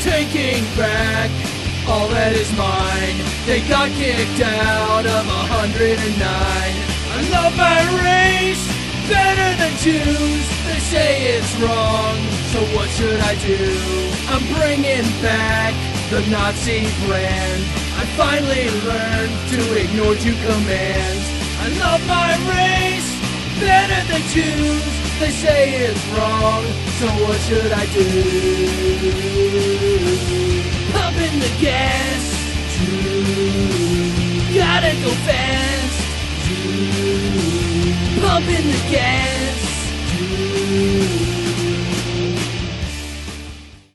taking back all that is mine. They got kicked out of 109. I love my race better than Jews. They say it's wrong, so what should I do? I'm bringing back the Nazi brand. I finally learned to ignore Jew commands. I love my race better than Jews. They say it's wrong, so what should I do? Pumping the gas, gotta go fast. Pumping the gas,